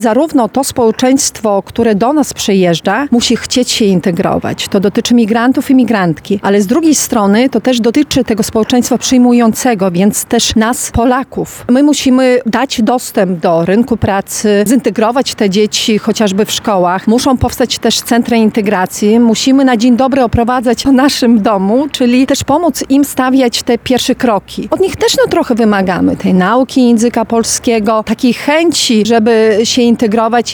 Zarówno to społeczeństwo, które do nas przyjeżdża, musi chcieć się integrować. To dotyczy migrantów i migrantki, ale z drugiej strony to też dotyczy tego społeczeństwa przyjmującego, więc też nas, Polaków. My musimy dać dostęp do rynku pracy, zintegrować te dzieci chociażby w szkołach. Muszą powstać też centra integracji. Musimy na dzień dobry oprowadzać po naszym domu, czyli też pomóc im stawiać te pierwsze kroki. Od nich też trochę wymagamy tej nauki języka polskiego, takiej chęci, żeby się integrować